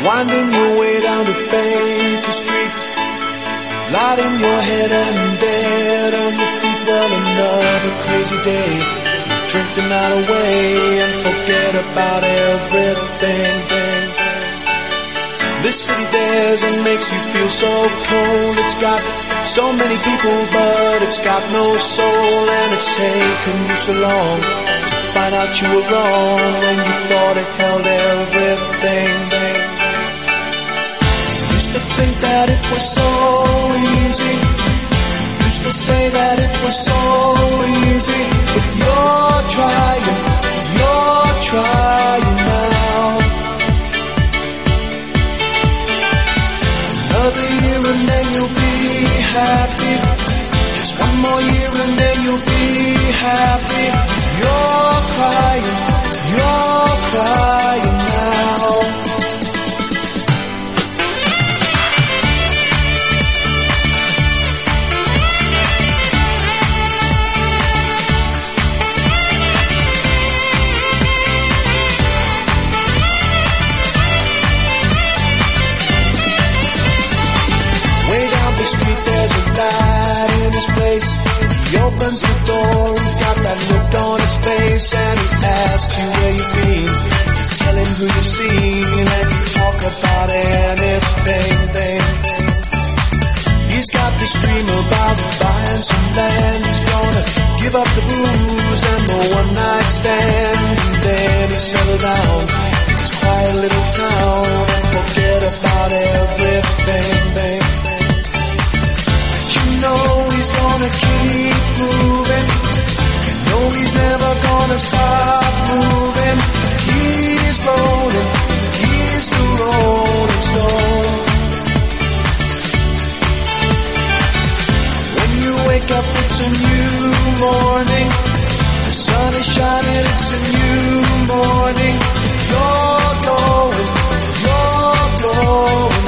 Winding your way down to Baker Street, light in your head and dead on your feet. Well, another crazy day. Drink the night away and forget about everything. This city dares and makes you feel so cold. It's got so many people, but it's got no soul. And it's taken you so long to find out you were wrong when you thought it held everything. Used to think that it was so easy. Used to say that it was so easy. But you're trying now. Another year and then you'll be happy. Just one more year and then you'll be happy. You're crying now. The street, there's a light in his place. He opens the door, he's got that look on his face, and he asks you where you've been. You tell him who you've seen, and you talk about anything. He's got this dream about buying some land. He's gonna give up the booze and the one-night stand, and then he'll settle down in his quiet little town and forget about everything. You know he's gonna keep moving. You know he's never gonna stop moving. He's rolling, he's the rolling stone. When you wake up, it's a new morning. The sun is shining, it's a new morning. You're going home.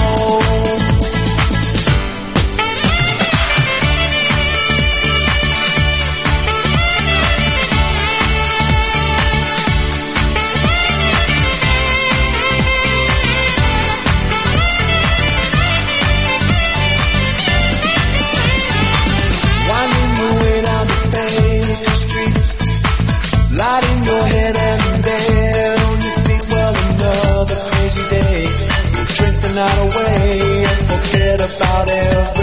Light in your head and dead on your feet. Well, another crazy day. You drink the night away and forget about it.